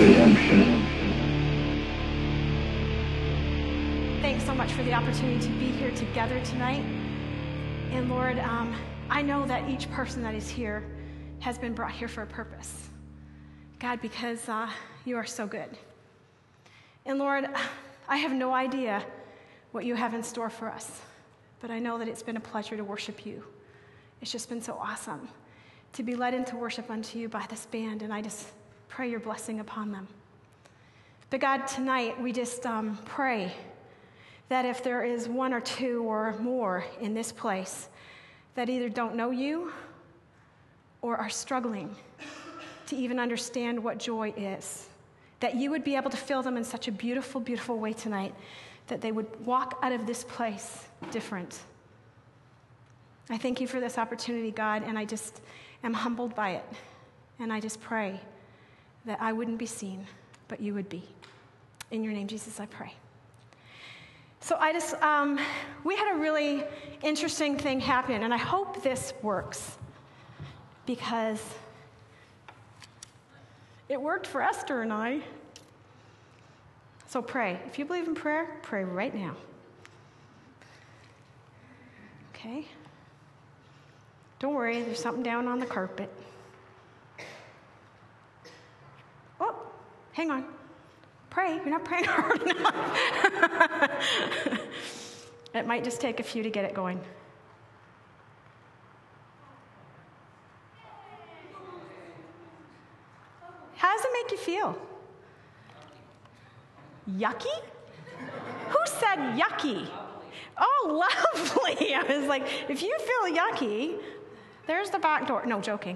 preemption. Thanks so much for the opportunity to be here together tonight. And Lord, I know that each person that is here has been brought here for a purpose. God, because you are so good. And Lord, I have no idea what you have in store for us, but I know that it's been a pleasure to worship you. It's just been so awesome to be led into worship unto you by this band, and I just pray your blessing upon them. But God, tonight we just pray that if there is one or two or more in this place that either don't know you or are struggling to even understand what joy is, that you would be able to fill them in such a beautiful, beautiful way tonight that they would walk out of this place different. I thank you for this opportunity, God, and I just am humbled by it. And I just pray that I wouldn't be seen, but you would be. In your name, Jesus, I pray. So we had a really interesting thing happen, and I hope this works because it worked for Esther and I. So pray. If you believe in prayer, pray right now. Okay? Don't worry, there's something down on the carpet. Oh, hang on. Pray. You're not praying hard enough. It might just take a few to get it going. How does it make you feel? Yucky? Who said yucky? Oh, lovely. I was like, if you feel yucky, there's the back door. No, joking.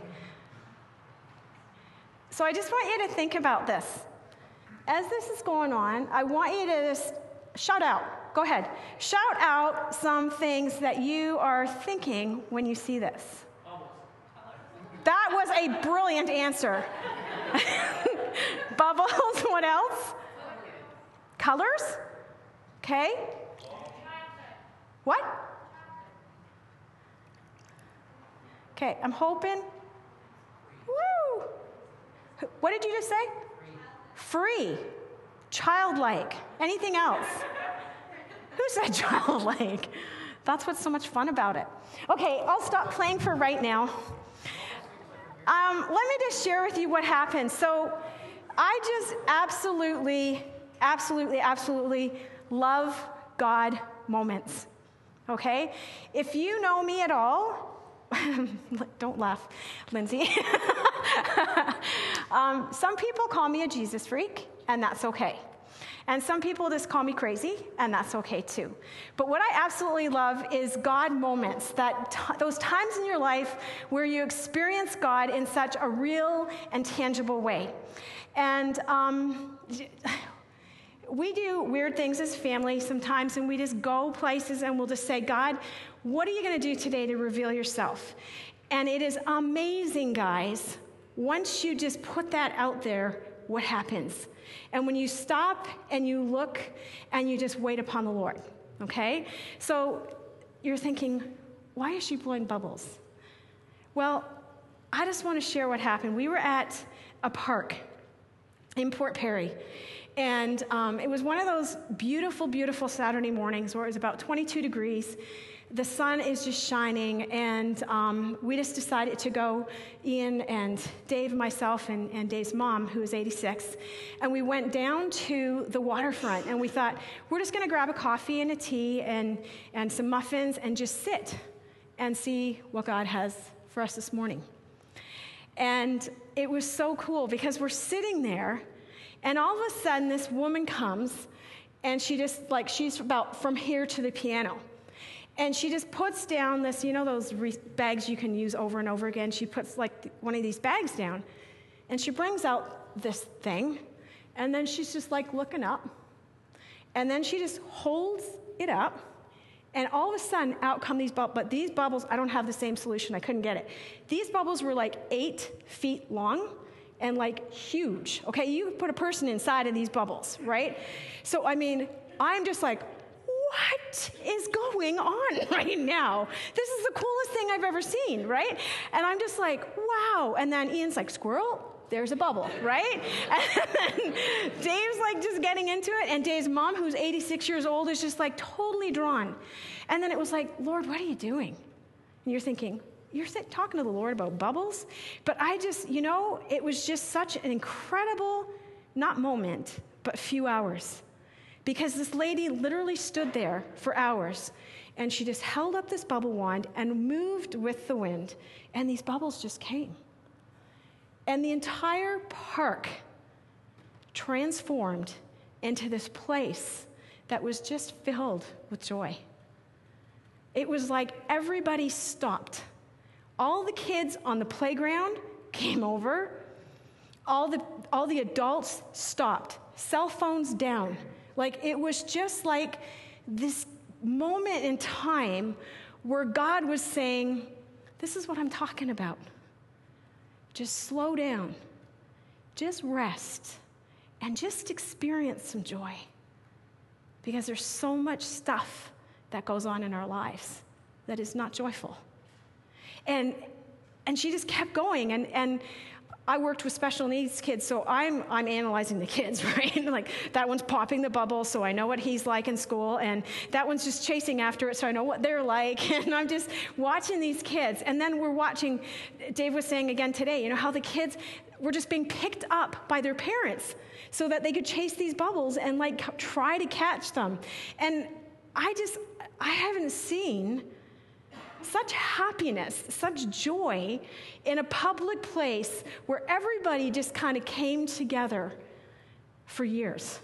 So I just want you to think about this. As this is going on, I want you to just shout out. Go ahead. Shout out some things that you are thinking when you see this. That was a brilliant answer. Bubbles. What else? Colors? Okay. What? Okay, I'm hoping. Woo! What did you just say? Free. Childlike. Anything else? Who said childlike? That's what's so much fun about it. Okay, I'll stop playing for right now. Let me just share with you what happened. So I just absolutely love God moments. Okay? If you know me at all, don't laugh, Lindsay. Some people call me a Jesus freak, and that's okay. And some people just call me crazy, and that's okay too. But what I absolutely love is God moments, those times in your life where you experience God in such a real and tangible way. And we do weird things as family sometimes, and we just go places and we'll just say, God, what are you going to do today to reveal yourself? And it is amazing, guys. Once you just put that out there, what happens? And when you stop and you look and you just wait upon the Lord, okay? So you're thinking, why is she blowing bubbles? Well, I just want to share what happened. We were at a park in Port Perry. And it was one of those beautiful, beautiful Saturday mornings where it was about 22 degrees. The sun is just shining, and we just decided to go, Ian and Dave, myself, and Dave's mom, who is 86, and we went down to the waterfront, and we thought, we're just going to grab a coffee and a tea and some muffins and just sit and see what God has for us this morning. And it was so cool because we're sitting there, and all of a sudden this woman comes, and she just, she's about from here to the piano. And she just puts down this, those bags you can use over and over again. She puts one of these bags down, and she brings out this thing, and then she's just looking up, and then she just holds it up, and all of a sudden out come these bubbles. But these bubbles, I don't have the same solution. I couldn't get it. These bubbles were 8 feet long and huge. Okay, you put a person inside of these bubbles, right? So I'm just what is going on right now? This is the coolest thing I've ever seen, right? And I'm just wow. And then Ian's squirrel? there's a bubble, right? And Dave's like just getting into it, and Dave's mom, who's 86 years old, is just like totally drawn. And then it was like, Lord, what are you doing? And you're thinking, you're talking to the Lord about bubbles? But I just, it was just such an incredible, not moment, but few hours. Because this lady literally stood there for hours, and she just held up this bubble wand and moved with the wind, and these bubbles just came. And the entire park transformed into this place that was just filled with joy. It was like everybody stopped. All the kids on the playground came over. All the adults stopped. Cell phones down. Like, it was just like this moment in time where God was saying, this is what I'm talking about. Just slow down, just rest, and just experience some joy. Because there's so much stuff that goes on in our lives that is not joyful. And she just kept going, and I worked with special needs kids, so I'm analyzing the kids, right? Like, that one's popping the bubble, so I know what he's like in school, and that one's just chasing after it, so I know what they're like, and I'm just watching these kids. And then we're watching, Dave was saying again today, how the kids were just being picked up by their parents so that they could chase these bubbles and like try to catch them. And I haven't seen such happiness, such joy in a public place where everybody just kind of came together for years.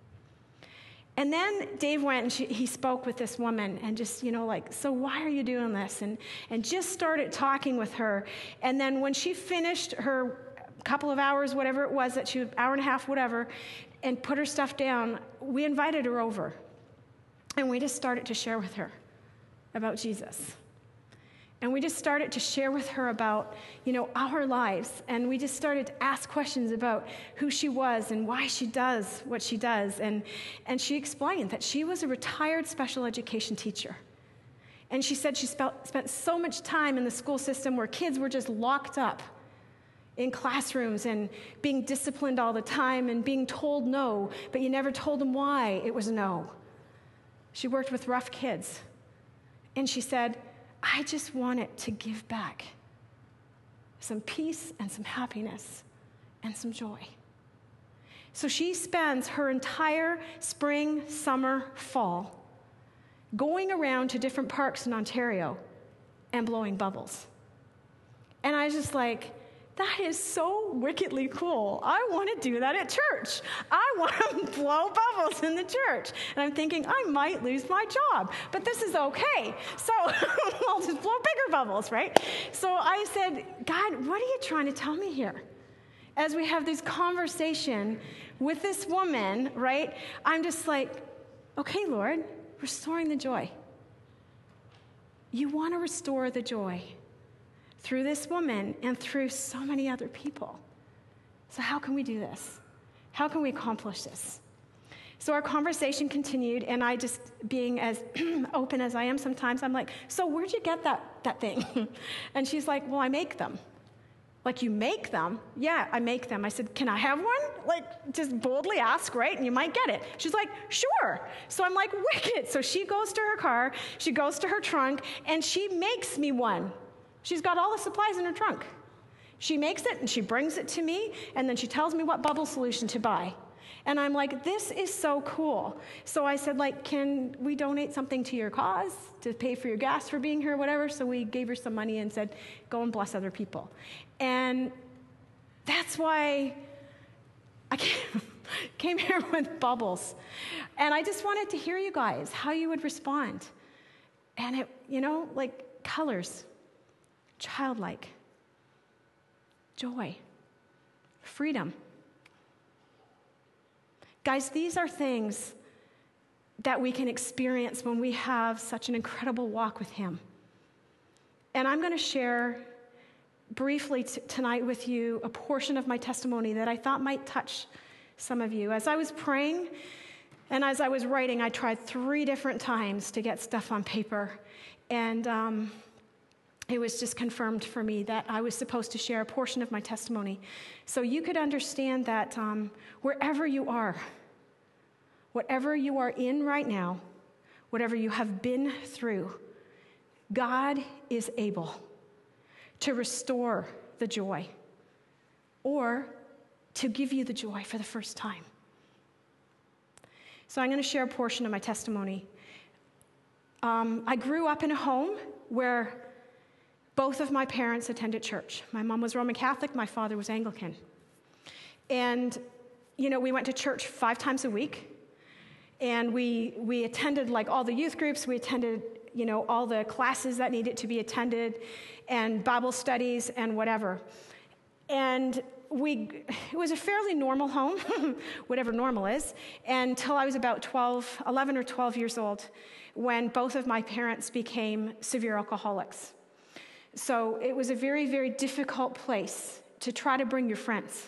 And then Dave went and he spoke with this woman and just, so why are you doing this? And just started talking with her. And then when she finished her couple of hours, whatever it was, hour and a half, whatever, and put her stuff down, we invited her over. And we just started to share with her about Jesus. And we just started to share with her about, our lives. And we just started to ask questions about who she was and why she does what she does. And she explained that she was a retired special education teacher. And she said she spent so much time in the school system where kids were just locked up in classrooms and being disciplined all the time and being told no, but you never told them why it was no. She worked with rough kids. And she said, I just wanted to give back some peace and some happiness and some joy. So she spends her entire spring, summer, fall going around to different parks in Ontario and blowing bubbles. And I was just like, that is so wickedly cool. I want to do that at church. I want to blow bubbles in the church. And I'm thinking, I might lose my job, but this is okay. So I'll just blow bigger bubbles, right? So I said, God, what are you trying to tell me here? As we have this conversation with this woman, right? I'm just like, okay, Lord, restoring the joy. You want to restore the joy through this woman and through so many other people. So how can we do this? How can we accomplish this? So our conversation continued, and I just, being as open as I am sometimes, I'm like, so where'd you get that thing? And she's like, well, I make them. Like, you make them? Yeah, I make them. I said, can I have one? Like, just boldly ask, right? And you might get it. She's like, sure. So I'm like, wicked. So she goes to her car, she goes to her trunk, and she makes me one. She's got all the supplies in her trunk. She makes it, and she brings it to me, and then she tells me what bubble solution to buy. And I'm like, this is so cool. So I said, like, can we donate something to your cause to pay for your gas for being here or whatever? So we gave her some money and said, go and bless other people. And that's why I came here with bubbles. And I just wanted to hear you guys, how you would respond. And it, like colors. Childlike, joy, freedom. Guys, these are things that we can experience when we have such an incredible walk with Him. And I'm going to share briefly tonight with you a portion of my testimony that I thought might touch some of you. As I was praying and as I was writing, I tried 3 different times to get stuff on paper. And it was just confirmed for me that I was supposed to share a portion of my testimony. So you could understand that wherever you are, whatever you are in right now, whatever you have been through, God is able to restore the joy or to give you the joy for the first time. So I'm going to share a portion of my testimony. I grew up in a home where both of my parents attended church. My mom was Roman Catholic, my father was Anglican. And, we went to church 5 times a week. And we attended like all the youth groups. We attended, all the classes that needed to be attended and Bible studies and whatever. And it was a fairly normal home, whatever normal is, until I was about 11 or 12 years old when both of my parents became severe alcoholics. So it was a very, very difficult place to try to bring your friends.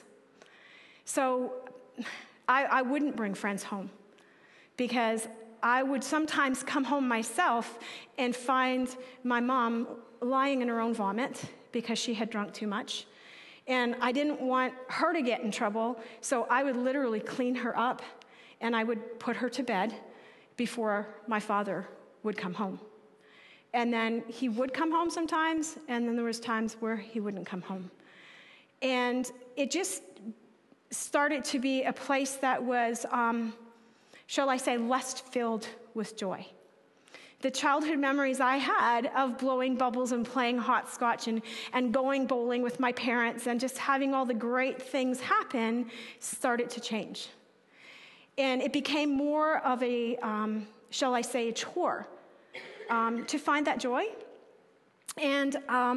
So I wouldn't bring friends home because I would sometimes come home myself and find my mom lying in her own vomit because she had drunk too much. And I didn't want her to get in trouble, so I would literally clean her up and I would put her to bed before my father would come home. And then he would come home sometimes, and then there was times where he wouldn't come home. And it just started to be a place that was, shall I say, less filled with joy. The childhood memories I had of blowing bubbles and playing hopscotch and going bowling with my parents and just having all the great things happen started to change. And it became more of a, shall I say, a chore to find that joy. And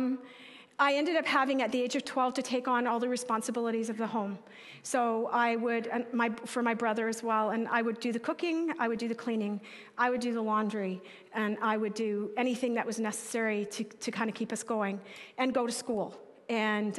I ended up having, at the age of 12, to take on all the responsibilities of the home. So I would, for my brother as well, and I would do the cooking, I would do the cleaning, I would do the laundry, and I would do anything that was necessary to kind of keep us going, and go to school. And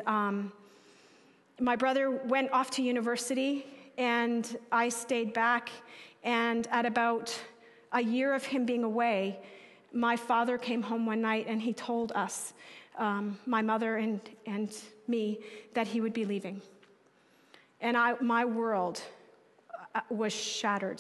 my brother went off to university, and I stayed back, and at about a year of him being away, my father came home one night, and he told us, my mother and me, that he would be leaving. And my world was shattered.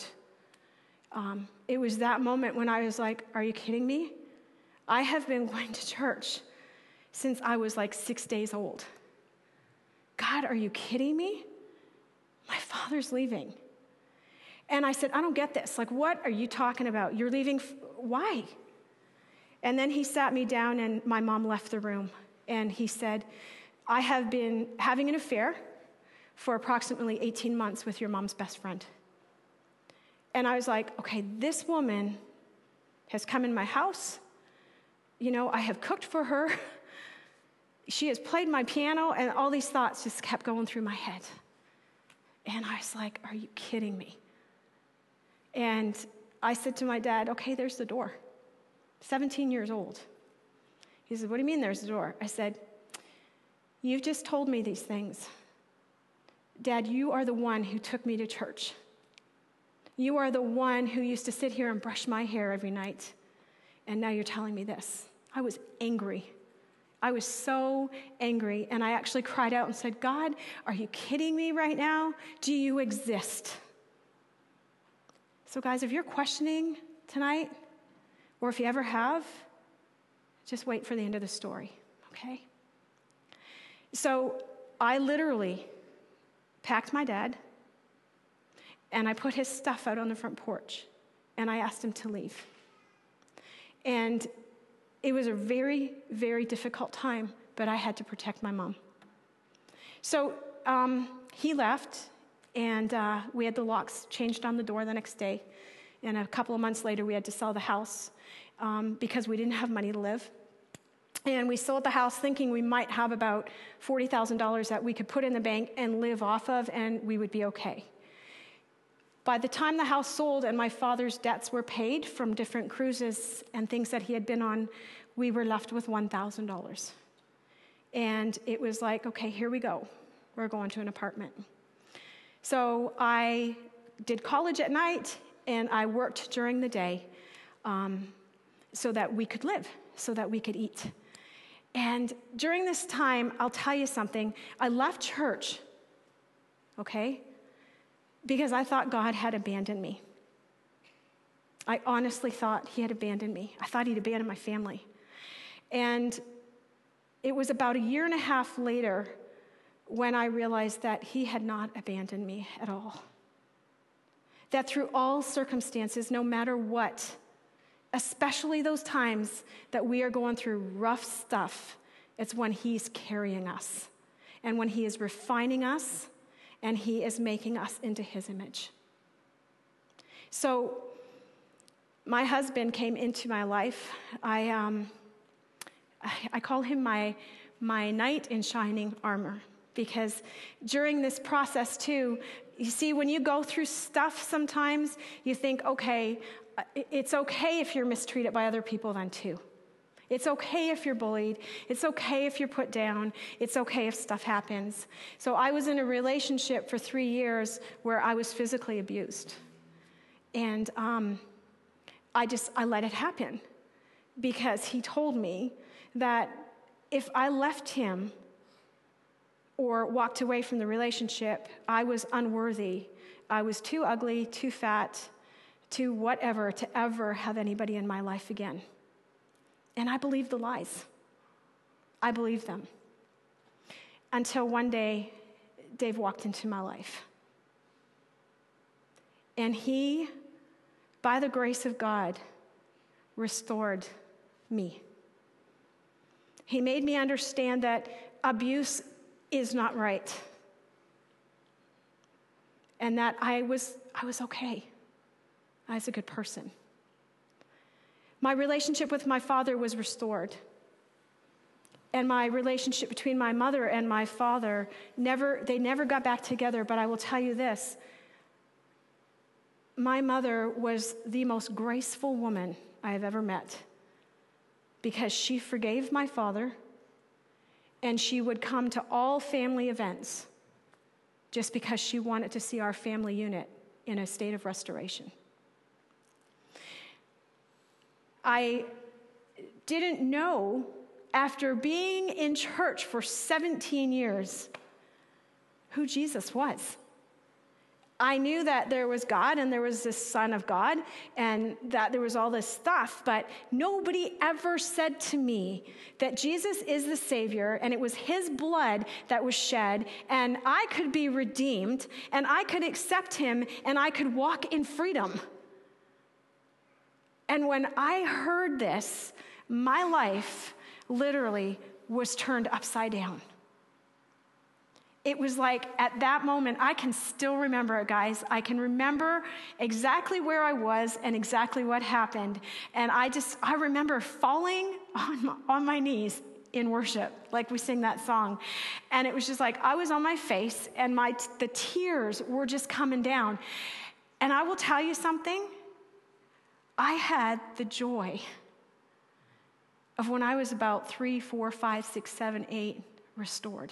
It was that moment when I was like, are you kidding me? I have been going to church since I was like 6 days old. God, are you kidding me? My father's leaving. And I said, I don't get this. Like, what are you talking about? You're leaving, why? And then he sat me down, and my mom left the room. And he said, I have been having an affair for approximately 18 months with your mom's best friend. And I was like, okay, this woman has come in my house. I have cooked for her. She has played my piano, and all these thoughts just kept going through my head. And I was like, are you kidding me? And I said to my dad, okay, there's the door. 17 years old. He said, what do you mean there's the door? I said, you've just told me these things. Dad, you are the one who took me to church. You are the one who used to sit here and brush my hair every night. And now you're telling me this. I was angry. I was so angry. And I actually cried out and said, God, are you kidding me right now? Do you exist? So guys, if you're questioning tonight, or if you ever have, just wait for the end of the story, okay? So I literally packed my dad, and I put his stuff out on the front porch, and I asked him to leave. And it was a very, very difficult time, but I had to protect my mom. So he left, and we had the locks changed on the door the next day. And a couple of months later, we had to sell the house because we didn't have money to live. And we sold the house thinking we might have about $40,000 that we could put in the bank and live off of, and we would be okay. By the time the house sold and my father's debts were paid from different cruises and things that he had been on, we were left with $1,000. And it was like, okay, here we go. We're going to an apartment. So I did college at night, and I worked during the day so that we could live, so that we could eat. And during this time, I'll tell you something. I left church, okay, because I thought God had abandoned me. I honestly thought he had abandoned me. I thought he'd abandoned my family. And it was about 1.5 years later when I realized that he had not abandoned me at all. That through all circumstances, no matter what, especially those times that we are going through rough stuff, it's when he's carrying us and when he is refining us and he is making us into his image. So my husband came into my life. I call him my knight in shining armor, because during this process too, you see, when you go through stuff sometimes, you think, okay, it's okay if you're mistreated by other people then too. It's okay if you're bullied. It's okay if you're put down. It's okay if stuff happens. So I was in a relationship for 3 years where I was physically abused. And I let it happen, because he told me that if I left him or walked away from the relationship, I was unworthy. I was too ugly, too fat, too whatever to ever have anybody in my life again. And I believed the lies. I believed them. Until one day, Dave walked into my life. And he, by the grace of God, restored me. He made me understand that abuse is not right. And that I was okay. I was a good person. My relationship with my father was restored. And my relationship between my mother and my father, they never got back together, but I will tell you this. My mother was the most graceful woman I have ever met, because she forgave my father, and she would come to all family events just because she wanted to see our family unit in a state of restoration. I didn't know, after being in church for 17 years, who Jesus was. I knew that there was God and there was this Son of God and that there was all this stuff, but nobody ever said to me that Jesus is the Savior and it was his blood that was shed and I could be redeemed and I could accept him and I could walk in freedom. And when I heard this, my life literally was turned upside down. It was like, at that moment, I can still remember it, guys. I can remember exactly where I was and exactly what happened. And I remember falling on my knees in worship, like we sing that song. And it was just like, I was on my face and the tears were just coming down. And I will tell you something. I had the joy of when I was about 3, 4, 5, 6, 7, 8 restored.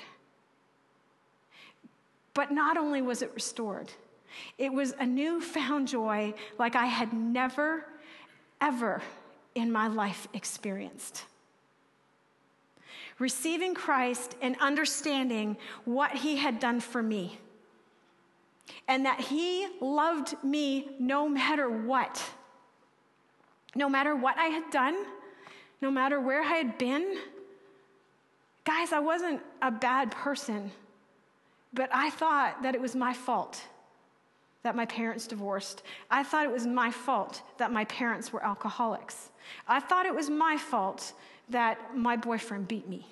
But not only was it restored, it was a newfound joy like I had never, ever in my life experienced. Receiving Christ and understanding what he had done for me, and that he loved me no matter what. No matter what I had done, no matter where I had been. Guys, I wasn't a bad person. But I thought that it was my fault that my parents divorced. I thought it was my fault that my parents were alcoholics. I thought it was my fault that my boyfriend beat me.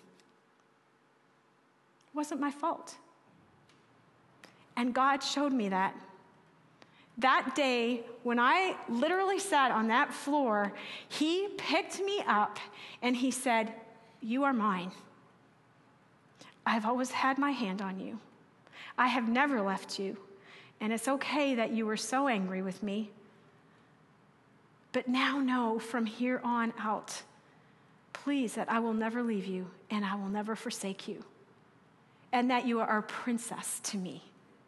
It wasn't my fault. And God showed me that. That day, when I literally sat on that floor, he picked me up and he said, "You are mine. I've always had my hand on you. I have never left you, and it's okay that you were so angry with me. But now know from here on out, please, that I will never leave you and I will never forsake you, and that you are a princess to me."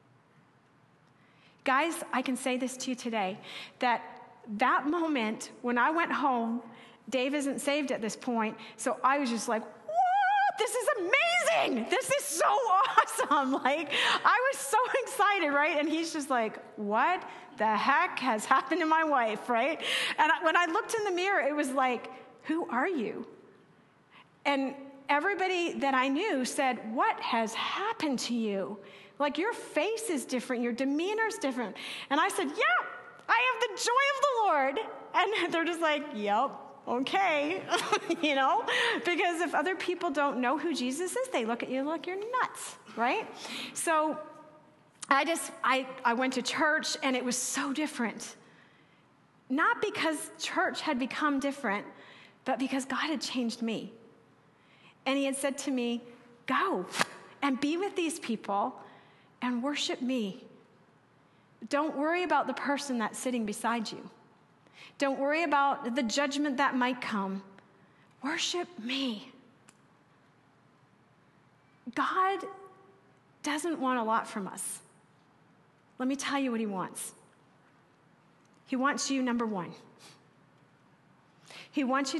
Guys, I can say this to you today, that moment when I went home, Dave isn't saved at this point, so I was just like, this is amazing. This is so awesome. Like, I was so excited, right? And he's just like, what the heck has happened to my wife, right? And when I looked in the mirror, it was like, who are you? And everybody that I knew said, what has happened to you? Like, your face is different, your demeanor's different. And I said, yeah, I have the joy of the Lord. And they're just like, yep, okay, because if other people don't know who Jesus is, they look at you like you're nuts, right? So I went to church, and it was so different. Not because church had become different, but because God had changed me. And he had said to me, go and be with these people and worship me. Don't worry about the person that's sitting beside you. Don't worry about the judgment that might come. Worship me. God doesn't want a lot from us. Let me tell you what he wants. He wants you, number one. He wants you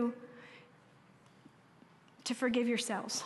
to forgive yourselves.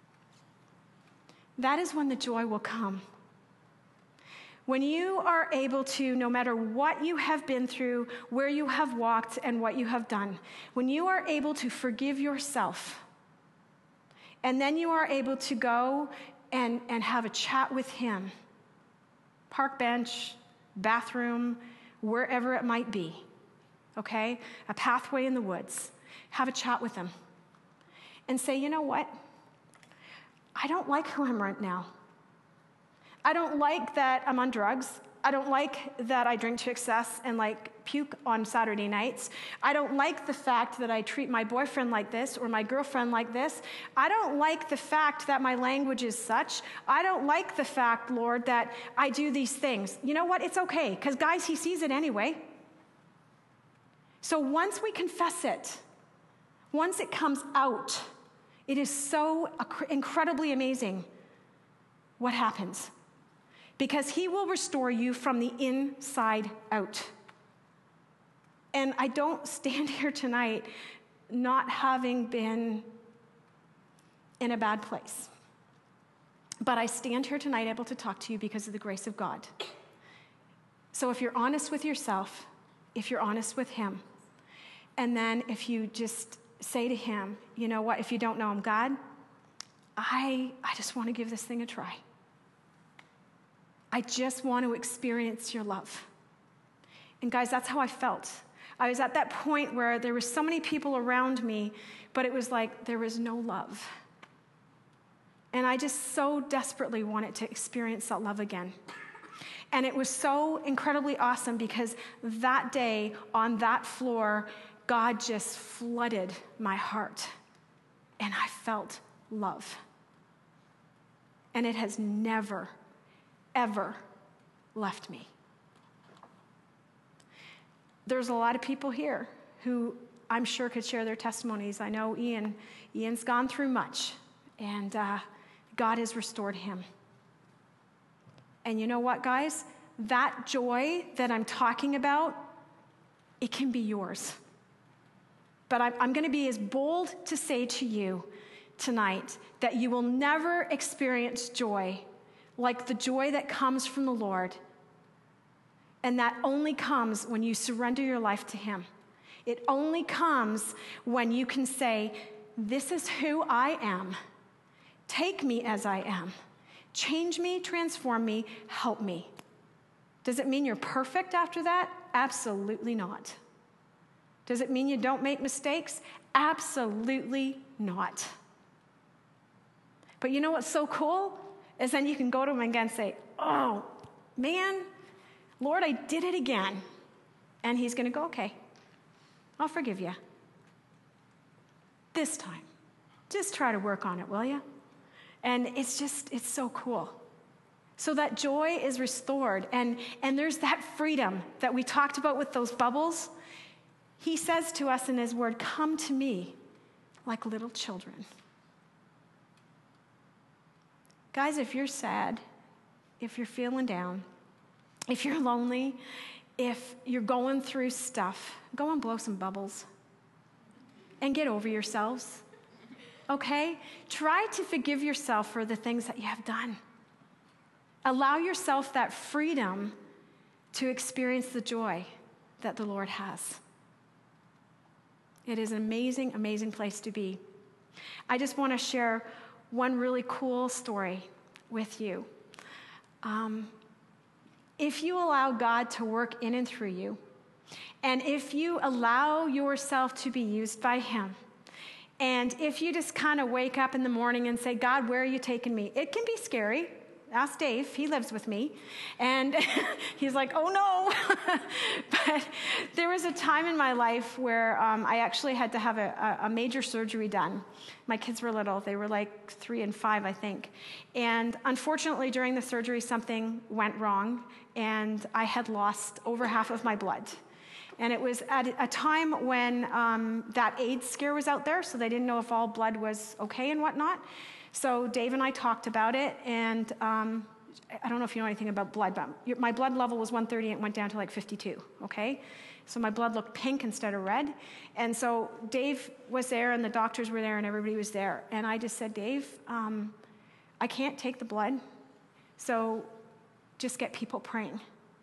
That is when the joy will come. When you are able to, no matter what you have been through, where you have walked, and what you have done, when you are able to forgive yourself, and then you are able to go and have a chat with him, park bench, bathroom, wherever it might be, okay? A pathway in the woods. Have a chat with him and say, you know what? I don't like who I am right now. I don't like that I'm on drugs. I don't like that I drink to excess and puke on Saturday nights. I don't like the fact that I treat my boyfriend like this or my girlfriend like this. I don't like the fact that my language is such. I don't like the fact, Lord, that I do these things. You know what? It's okay, because guys, he sees it anyway. So once we confess it, once it comes out, it is so incredibly amazing what happens. Because he will restore you from the inside out. And I don't stand here tonight not having been in a bad place. But I stand here tonight able to talk to you because of the grace of God. So if you're honest with yourself, if you're honest with him, and then if you just say to him, you know what, if you don't know him, God, I just want to give this thing a try. I just want to experience your love. And guys, that's how I felt. I was at that point where there were so many people around me, but it was like there was no love. And I just so desperately wanted to experience that love again. And it was so incredibly awesome because that day on that floor, God just flooded my heart. And I felt love. And it has never, ever left me. There's a lot of people here who I'm sure could share their testimonies. I know Ian's gone through much, and God has restored him. And you know what, guys? That joy that I'm talking about, it can be yours. But I'm going to be as bold to say to you tonight that you will never experience joy like the joy that comes from the Lord. And that only comes when you surrender your life to him. It only comes when you can say, this is who I am. Take me as I am. Change me, transform me, help me. Does it mean you're perfect after that? Absolutely not. Does it mean you don't make mistakes? Absolutely not. But you know what's so cool? Is then you can go to him again and say, oh, man, Lord, I did it again. And he's going to go, okay, I'll forgive you. This time. Just try to work on it, will you? And it's so cool. So that joy is restored. And there's that freedom that we talked about with those bubbles. He says to us in his word, come to me like little children. Guys, if you're sad, if you're feeling down, if you're lonely, if you're going through stuff, go and blow some bubbles and get over yourselves. okay? Try to forgive yourself for the things that you have done. Allow yourself that freedom to experience the joy that the Lord has. It is an amazing, amazing place to be. I just want to share one really cool story with you. If you allow God to work in and through you, and if you allow yourself to be used by him, and if you just kind of wake up in the morning and say, God, where are you taking me? It can be scary. Ask Dave, he lives with me. And he's like, oh no. But there was a time in my life where I actually had to have a major surgery done. My kids were little. They were like 3 and 5, I think. And unfortunately, during the surgery, something went wrong, and I had lost over half of my blood. And it was at a time when that AIDS scare was out there, so they didn't know if all blood was okay and whatnot. So Dave and I talked about it, and I don't know if you know anything about blood, but my blood level was 130 and it went down to like 52, okay? So my blood looked pink instead of red. And so Dave was there, and the doctors were there, and everybody was there. And I just said, Dave, I can't take the blood, so just get people praying.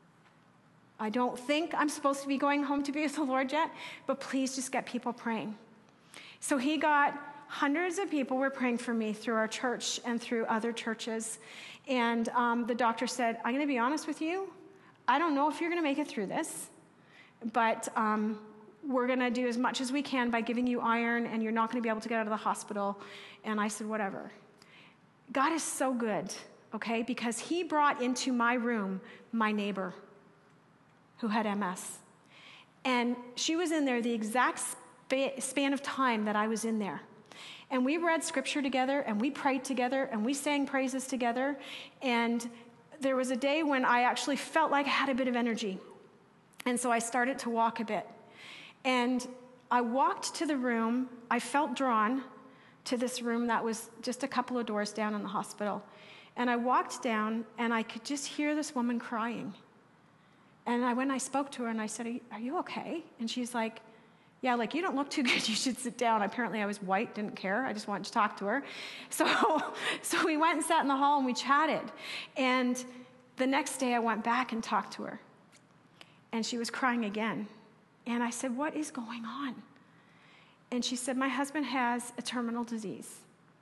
I don't think I'm supposed to be going home to be with the Lord yet, but please just get people praying. So he got hundreds of people were praying for me through our church and through other churches. And the doctor said, I'm going to be honest with you. I don't know if you're going to make it through this, but we're going to do as much as we can by giving you iron, and you're not going to be able to get out of the hospital. And I said, whatever. God is so good, okay, because he brought into my room my neighbor who had MS. And she was in there the exact span of time that I was in there. And we read scripture together, and we prayed together, and we sang praises together. And there was a day when I actually felt like I had a bit of energy. And so I started to walk a bit. And I walked to the room. I felt drawn to this room that was just a couple of doors down in the hospital. And I walked down, and I could just hear this woman crying. And I spoke to her, and I said, are you okay? And she's like, yeah, like, you don't look too good. You should sit down. Apparently I was white, didn't care. I just wanted to talk to her. So we went and sat in the hall, and we chatted. And the next day I went back and talked to her. And she was crying again. And I said, what is going on? And she said, my husband has a terminal disease.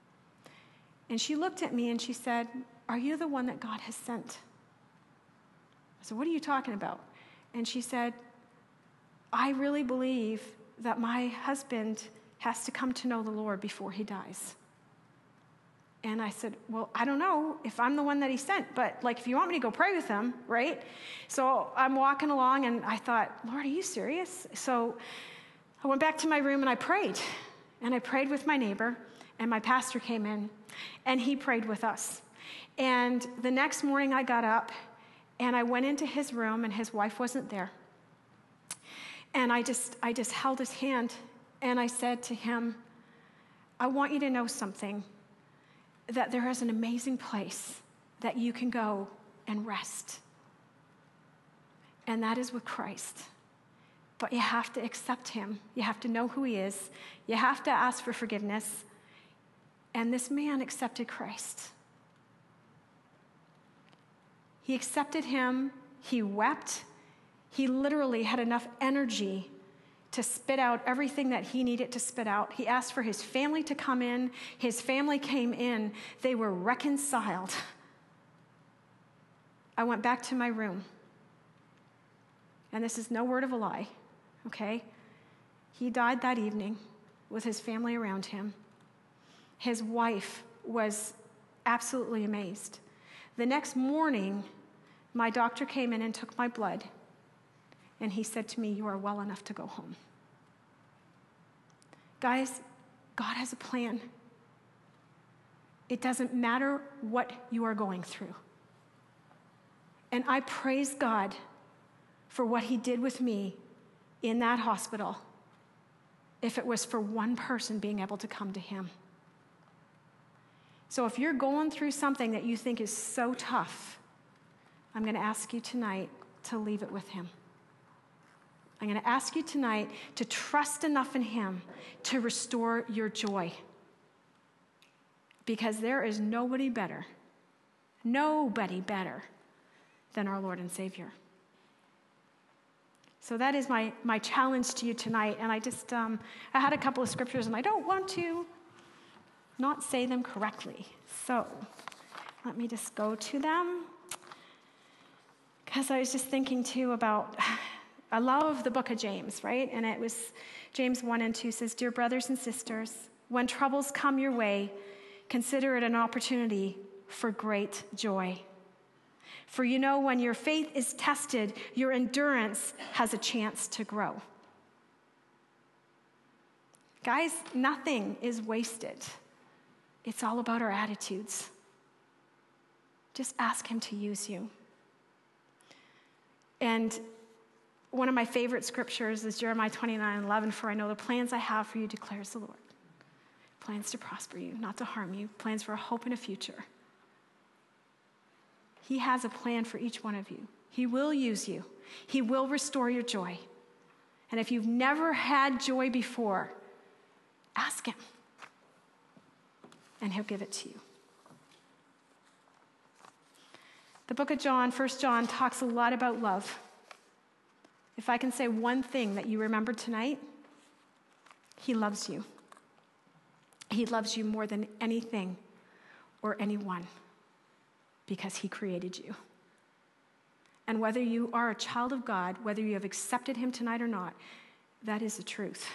And she looked at me and she said, are you the one that God has sent? I said, what are you talking about? And she said, I really believe that my husband has to come to know the Lord before he dies. And I said, well, I don't know if I'm the one that he sent, but like, if you want me to go pray with him, right? So I'm walking along, and I thought, Lord, are you serious? So I went back to my room, and I prayed. And I prayed with my neighbor, and my pastor came in, and he prayed with us. And the next morning I got up, and I went into his room, and his wife wasn't there. And I just held his hand, and I said to him, I want you to know something, that there is an amazing place that you can go and rest. And that is with Christ. But you have to accept him. You have to know who he is. You have to ask for forgiveness. And this man accepted Christ. He accepted him. He wept. He literally had enough energy to spit out everything that he needed to spit out. He asked for his family to come in. His family came in. They were reconciled. I went back to my room. And this is no word of a lie, okay? He died that evening with his family around him. His wife was absolutely amazed. The next morning, my doctor came in and took my blood. And he said to me, you are well enough to go home. Guys, God has a plan. It doesn't matter what you are going through. And I praise God for what he did with me in that hospital, if it was for one person being able to come to him. So if you're going through something that you think is so tough, I'm going to ask you tonight to leave it with him. I'm going to ask you tonight to trust enough in him to restore your joy. because there is nobody better than our Lord and Savior. So that is my challenge to you tonight. And I just, I had a couple of scriptures, and I don't want to not say them correctly. So let me just go to them. Because I was just thinking, too, about, I love the book of James, right? And it was James 1 and 2 says, "Dear brothers and sisters, when troubles come your way, consider it an opportunity for great joy. For you know, when your faith is tested, your endurance has a chance to grow." Guys, nothing is wasted. It's all about our attitudes. Just ask him to use you. And one of my favorite scriptures is Jeremiah 29:11, "For I know the plans I have for you, declares the Lord. Plans to prosper you, not to harm you, plans for a hope and a future." He has a plan for each one of you. He will use you. He will restore your joy. And if you've never had joy before, ask him, and he'll give it to you. The book of John, 1 John, talks a lot about love. If I can say one thing that you remember tonight, he loves you. He loves you more than anything or anyone because he created you. And whether you are a child of God, whether you have accepted him tonight or not, that is the truth.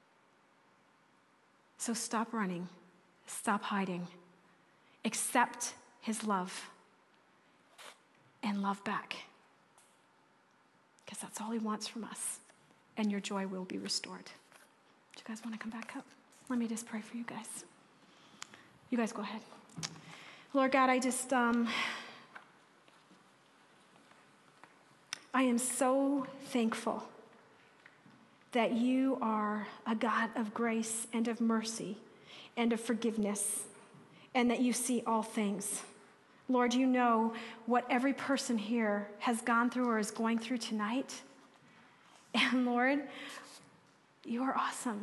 So stop running. Stop hiding. Accept his love and love back, because that's all he wants from us, and your joy will be restored. Do you guys want to come back up? Let me just pray for you guys. You guys go ahead. Lord God, I just, I am so thankful that you are a God of grace and of mercy and of forgiveness, and that you see all things. Lord, you know what every person here has gone through or is going through tonight. And Lord, you are awesome.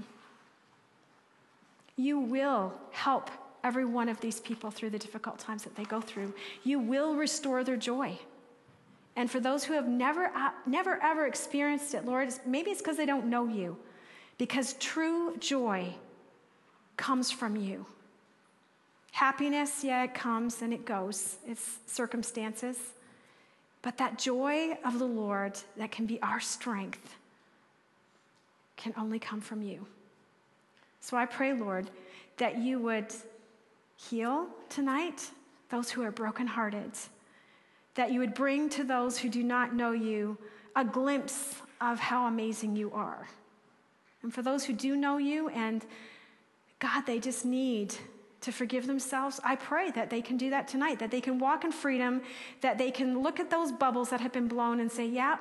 You will help every one of these people through the difficult times that they go through. You will restore their joy. And for those who have never ever experienced it, Lord, maybe it's because they don't know you. Because true joy comes from you. Happiness, yeah, it comes and it goes. It's circumstances. But that joy of the Lord that can be our strength can only come from you. So I pray, Lord, that you would heal tonight those who are brokenhearted, that you would bring to those who do not know you a glimpse of how amazing you are. And for those who do know you and, God, they just need to forgive themselves, I pray that they can do that tonight, that they can walk in freedom, that they can look at those bubbles that have been blown and say, yeah,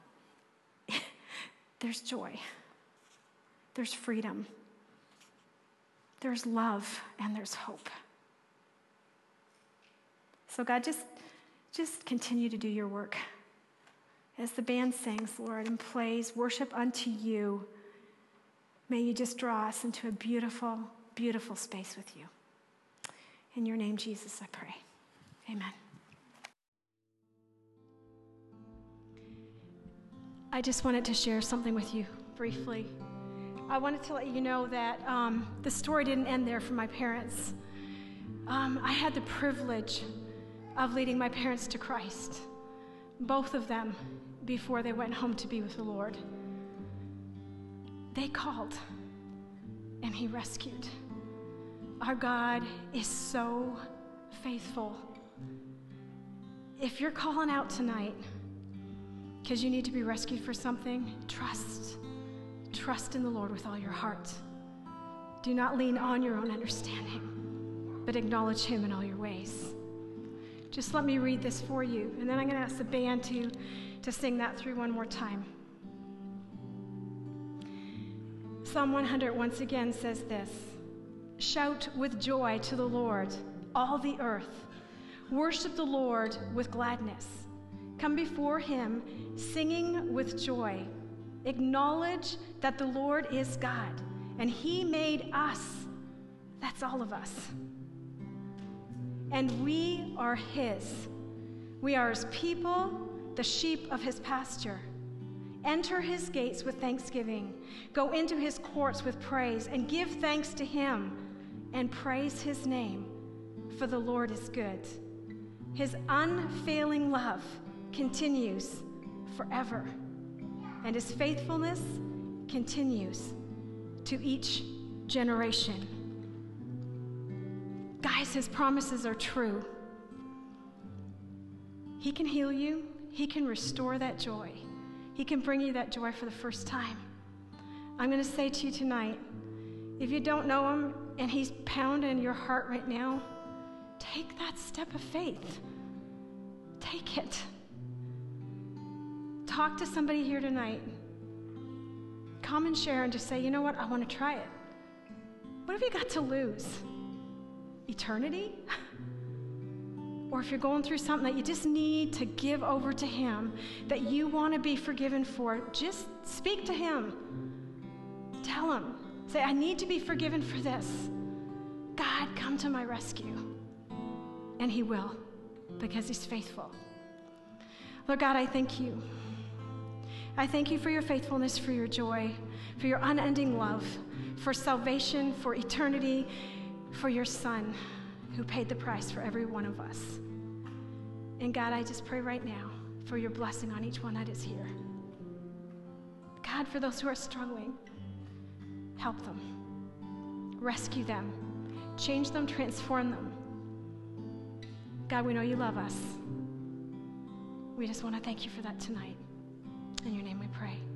there's joy, there's freedom, there's love, and there's hope. So God, just continue to do your work. As the band sings, Lord, and plays worship unto you, may you just draw us into a beautiful, beautiful space with you. In your name, Jesus, I pray. Amen. I just wanted to share something with you briefly. I wanted to let you know that the story didn't end there for my parents. I had the privilege of leading my parents to Christ, both of them, before they went home to be with the Lord. They called, and he rescued. Our God is so faithful. If you're calling out tonight because you need to be rescued for something, trust in the Lord with all your heart. Do not lean on your own understanding, but acknowledge him in all your ways. Just let me read this for you, and then I'm going to ask the band to sing that through one more time. Psalm 100 once again says this: "Shout with joy to the Lord, all the earth. Worship the Lord with gladness. Come before him singing with joy. Acknowledge that the Lord is God, and he made us," that's all of us, and we are his. We are his people, the sheep of his pasture. Enter his gates with thanksgiving. Go into his courts with praise, and give thanks to him and praise his name, for the Lord is good. His unfailing love continues forever, and his faithfulness continues to each generation. Guys, his promises are true. He can heal you. He can restore that joy. He can bring you that joy for the first time. I'm going to say to you tonight, if you don't know him and he's pounding in your heart right now, take that step of faith. Take it. Talk to somebody here tonight. Come and share and just say, you know what, I want to try it. What have you got to lose? Eternity? Or if you're going through something that you just need to give over to him, that you want to be forgiven for, just speak to him. Tell him. Say, I need to be forgiven for this. God, come to my rescue. And he will, because he's faithful. Lord God, I thank you. I thank you for your faithfulness, for your joy, for your unending love, for salvation, for eternity, for your Son who paid the price for every one of us. And God, I just pray right now for your blessing on each one that is here. God, for those who are struggling, help them, rescue them, change them, transform them. God, we know you love us. We just want to thank you for that tonight. In your name we pray.